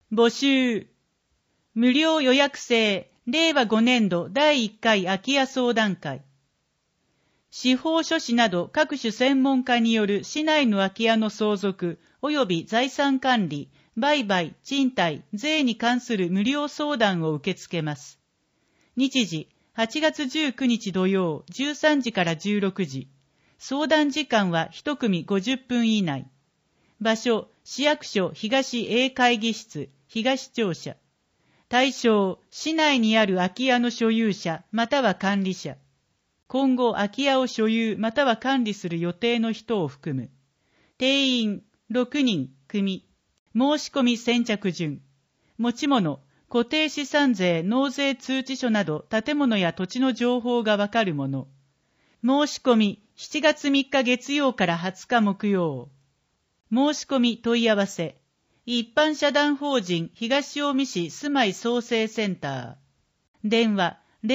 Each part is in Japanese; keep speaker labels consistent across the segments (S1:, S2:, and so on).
S1: 募集。無料予約制、令和5年度第1回空き家相談会。司法書士など各種専門家による市内の空き家の相続及び財産管理、売買、賃貸、税に関する無料相談を受け付けます。日時、8月19日土曜13時から16時。相談時間は1組50分以内。場所、市役所東 A 会議室、東庁舎。対象、市内にある空き家の所有者または管理者。今後空き家を所有または管理する予定の人を含む。定員6人組。申し込み先着順。持ち物、固定資産税納税通知書など建物や土地の情報がわかるもの。申し込み7月3日月曜から20日木曜。申し込み問い合わせ。一般社団法人東近江市住まい創生センター。電話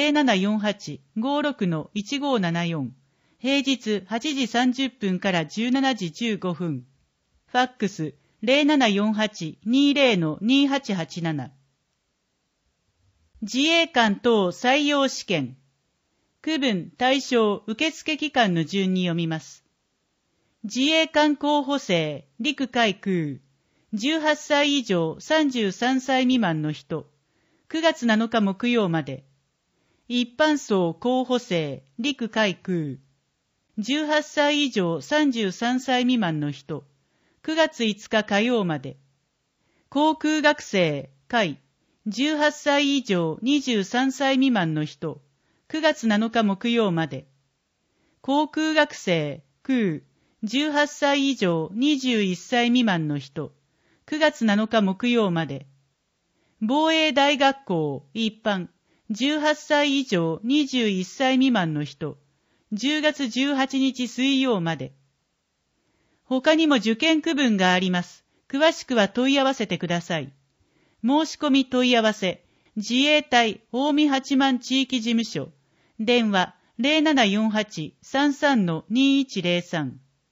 S1: 0748-56-1574。平日8時30分から17時15分。ファックス0748-20-2887。自衛官等採用試験。区分対象受付期間の順に読みます。自衛官候補生、陸海空。18歳以上33歳未満の人。9月7日木曜まで。一般層候補生、陸海空。18歳以上33歳未満の人。9月5日火曜まで。航空学生、海。18歳以上23歳未満の人。9月7日木曜まで。航空学生、空。18歳以上21歳未満の人。9月7日木曜まで。防衛大学校、一般。18歳以上21歳未満の人。10月18日水曜まで。他にも受験区分があります。詳しくは問い合わせてください。申し込み問い合わせ。自衛隊近江八幡地域事務所。電話0748-33-2103。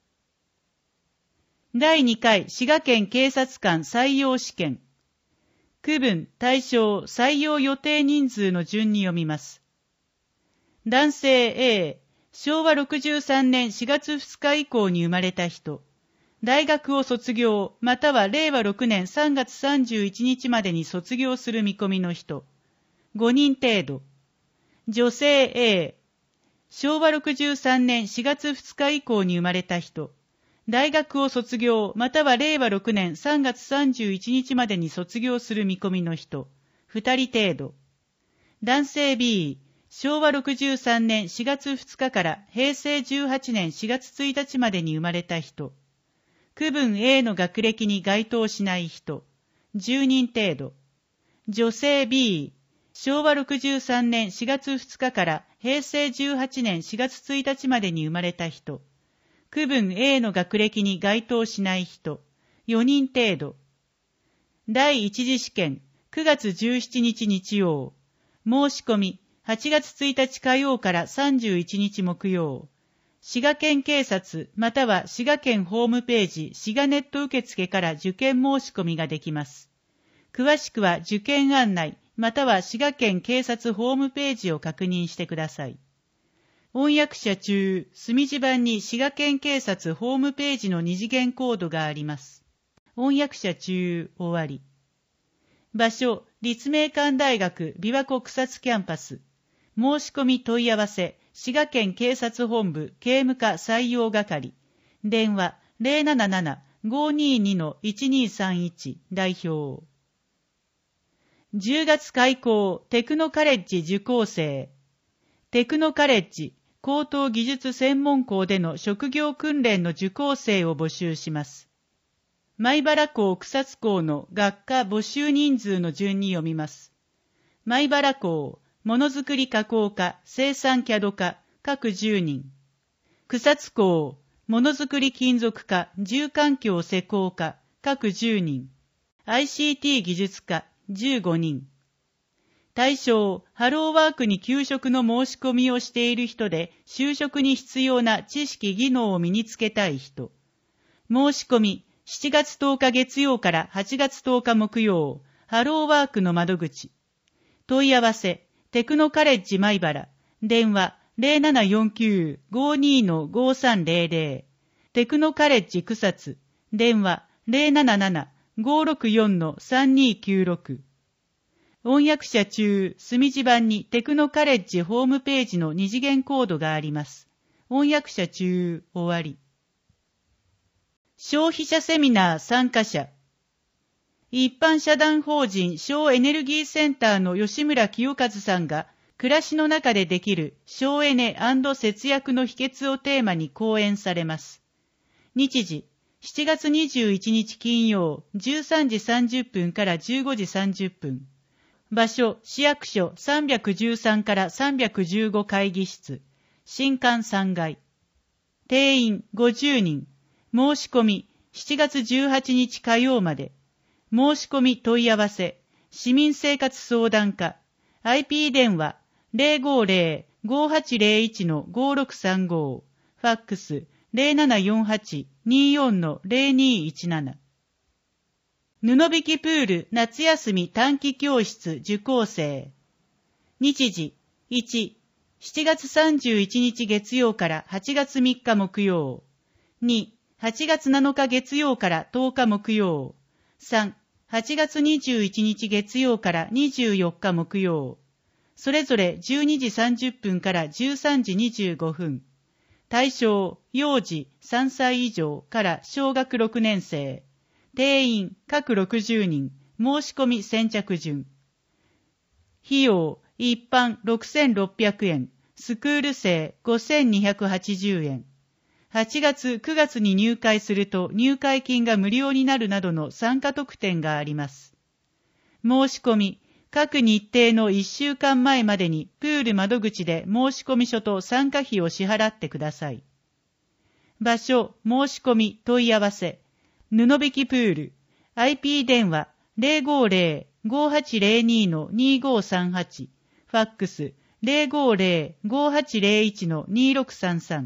S1: 第2回滋賀県警察官採用試験。区分、対象、採用予定人数の順に読みます。男性 A、昭和63年4月2日以降に生まれた人。大学を卒業、または令和6年3月31日までに卒業する見込みの人。5人程度。女性 A、昭和63年4月2日以降に生まれた人。大学を卒業、または令和6年3月31日までに卒業する見込みの人。2人程度。男性 B、昭和63年4月2日から平成18年4月1日までに生まれた人。区分 A の学歴に該当しない人。10人程度。女性 B、昭和63年4月2日から平成18年4月1日までに生まれた人。区分 A の学歴に該当しない人。4人程度。第一次試験、9月17日日曜。申し込み、8月1日火曜から31日木曜。滋賀県警察または滋賀県ホームページ滋賀ネット受付から受験申し込みができます。詳しくは受験案内または滋賀県警察ホームページを確認してください。翻訳者中、墨字版に滋賀県警察ホームページの二次元コードがあります。翻訳者中、終わり。場所、立命館大学琵琶湖草津キャンパス。申し込み問い合わせ、滋賀県警察本部警務課採用係。電話077-522-1231代表。10月開校テクノカレッジ受講生。テクノカレッジ高等技術専門校での職業訓練の受講生を募集します。米原校草津校の学科募集人数の順に読みます。米原校ものづくり加工科生産キャド科各10人。草津校ものづくり金属科住環境施工科各10人。ICT 技術科15人。対象、ハローワークに求職の申し込みをしている人で、就職に必要な知識技能を身につけたい人。申し込み、7月10日月曜から8月10日木曜、 ハローワークの窓口。問い合わせ、テクノカレッジ米原。電話、0749-52-5300。テクノカレッジ草津。電話、077-564-3296。翻訳者中、墨字版にテクノカレッジホームページの二次元コードがあります。翻訳者中、終わり。消費者セミナー参加者。一般社団法人省エネルギーセンターの吉村清和さんが、暮らしの中でできる省エネ&節約の秘訣をテーマに講演されます。日時、7月21日金曜、13時30分から15時30分。場所、市役所313から315会議室、新館3階。定員50人。申し込み、7月18日火曜まで。申し込み問い合わせ、市民生活相談課。IP 電話、050-5801-5635。ファックス、0748-24-0217。布引きプール夏休み短期教室受講生。日時、1、7月31日月曜から8月3日木曜。2、8月7日月曜から10日木曜。3、8月21日月曜から24日木曜。それぞれ12時30分から13時25分。対象、幼児3歳以上から小学6年生。定員各60人、申し込み先着順。費用、一般6600円、スクール生5280円。8月、9月に入会すると入会金が無料になるなどの参加特典があります。申し込み、各日程の1週間前までにプール窓口で申し込み書と参加費を支払ってください。場所、申し込み、問い合わせ。布引プール、IP 電話 050-5802-2538、ファックス 050-5801-2633。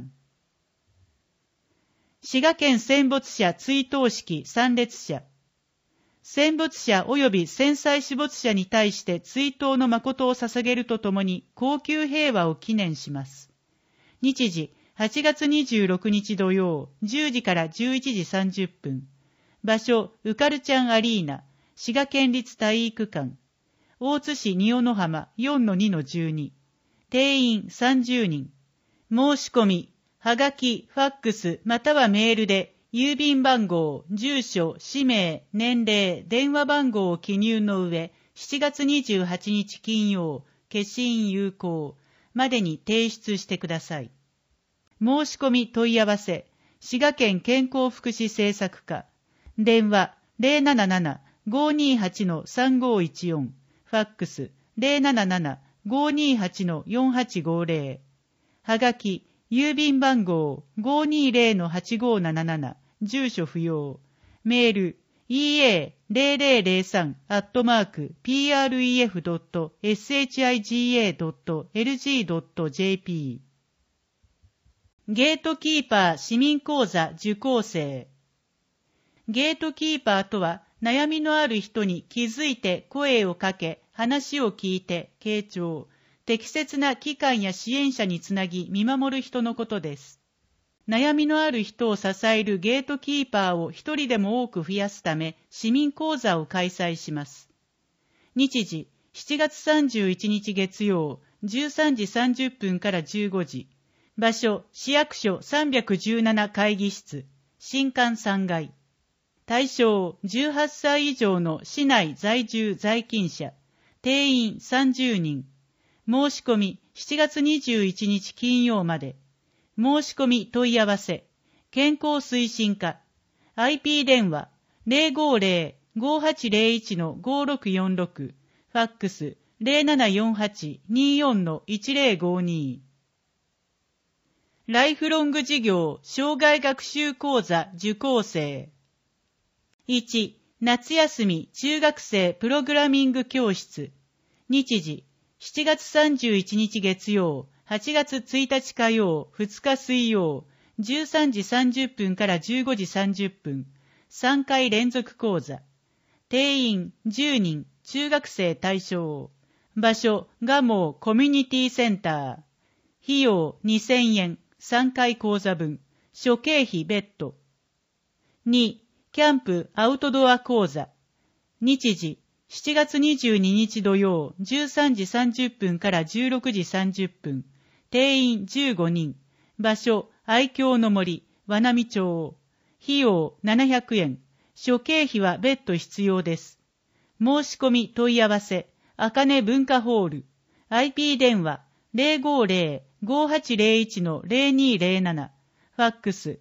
S1: 滋賀県戦没者追悼式参列者。戦没者及び戦災死没者に対して追悼の誠を捧げるとともに恒久平和を記念します。日時、8月26日土曜、10時から11時30分。場所、ウカルチャンアリーナ、滋賀県立体育館。大津市仁尾の浜 4-2-12。定員30人。申し込み、はがき、ファックス、またはメールで、郵便番号、住所、氏名、年齢、電話番号を記入の上、7月28日金曜、消印有効までに提出してください。申し込み問い合わせ、滋賀県健康福祉政策課。電話 077-528-3514。ファックス 077-528-4850。はがき、郵便番号 520-8577。住所不要。メール ea0033@pref.shiga.lg.jp。 ゲートキーパー市民講座受講生。ゲートキーパーとは、悩みのある人に気づいて声をかけ、話を聞いて、傾聴、適切な機関や支援者につなぎ見守る人のことです。悩みのある人を支えるゲートキーパーを一人でも多く増やすため、市民講座を開催します。日時、7月31日月曜、13時30分から15時。場所、市役所317会議室、新館3階。対象、18歳以上の市内在住在勤者。定員30人。申し込み、7月21日金曜まで。申し込み問い合わせ。健康推進課。IP 電話 050-5801-5646。ファックス 0748-24-1052。ライフロング事業生涯学習講座受講生。1、夏休み中学生プログラミング教室。日時、7月31日月曜、8月1日火曜、2日水曜、13時30分から15時30分、3回連続講座。定員10人、 中学生対象。場所、蒲生コミュニティセンター。費用2000円、3回講座分。諸経費別途。2、キャンプアウトドア講座。日時、7月22日土曜、13時30分から16時30分。定員15人。場所、愛郷の森、和波町。費用700円。諸経費は別途必要です。申し込み問い合わせ、あかね文化ホール。IP 電話 050-5801-0207。ファックス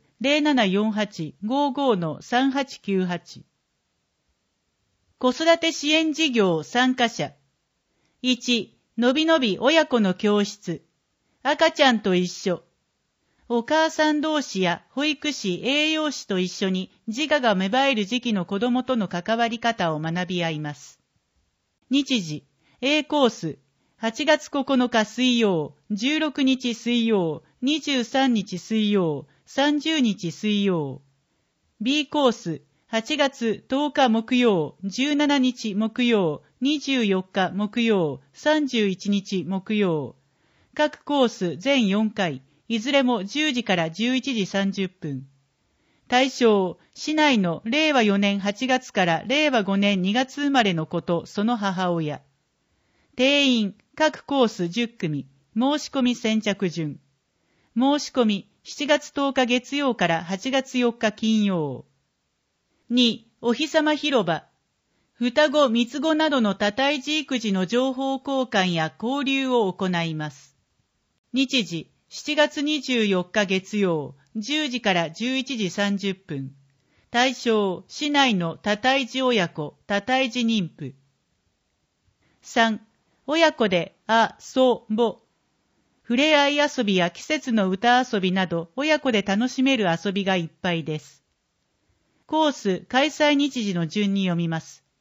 S1: 0748-55-3898。子育て支援事業参加者。1、のびのび親子の教室。赤ちゃんと一緒。お母さん同士や保育士、栄養士と一緒に自我が芽生える時期の子供との関わり方を学び合います。日時、A コース、8月9日水曜、16日水曜、23日水曜、30日水曜。B コース、8月10日木曜、17日木曜、24日木曜、31日木曜。各コース全4回。いずれも10時から11時30分。対象、市内の令和4年8月から令和5年2月生まれの子とその母親。定員、各コース10組。申し込み先着順。申し込み、7月10日月曜から8月4日金曜。2、お日様広場。双子、三つ子などの多胎児育児の情報交換や交流を行います。日時、7月24日月曜、10時から11時30分。対象、市内の多胎児親子、多胎児妊婦。3、親子で遊ぼ。触れ合い遊びや季節の歌遊びなど、親子で楽しめる遊びがいっぱいです。コース、開催日時の順に読みます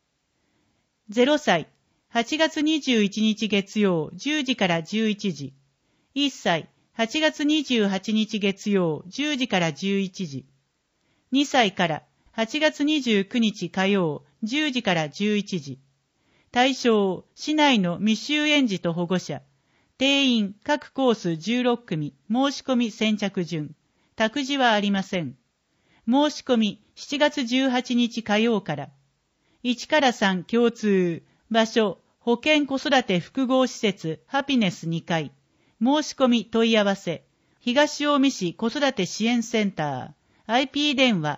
S1: 。0歳、8月21日月曜、10時から11時。1歳、8月28日月曜、10時から11時。2歳から8月29日火曜、10時から11時。対象、市内の未就園児と保護者。定員、各コース16組。申し込み先着順。託児はありません。申し込み、7月18日火曜から。1から3共通。場所、保健子育て複合施設、ハピネス2階。申し込み問い合わせ。東近江市子育て支援センター。IP 電話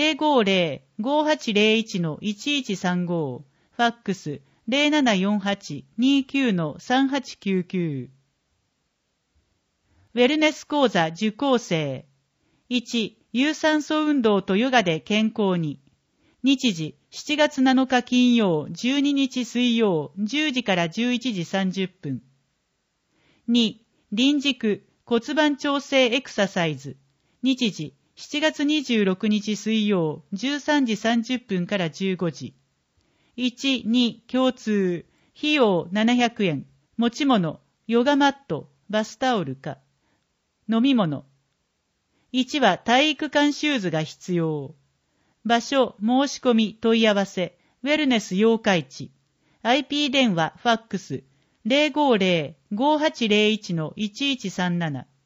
S1: 050-5801-1135。ファックス 0748-29-3899。ウェルネス講座受講生。1、有酸素運動とヨガで健康に。日時、7月7日金曜、12日水曜、10時から11時30分。2、臨軸骨盤調整エクササイズ。日時、7月26日水曜、13時30分から15時。1、2、共通。費用700円。持ち物、ヨガマット、バスタオルか。飲み物。1は体育館シューズが必要。場所、申し込み、問い合わせ、ウェルネス八日市。IP 電話、ファックス、050-5801-1137。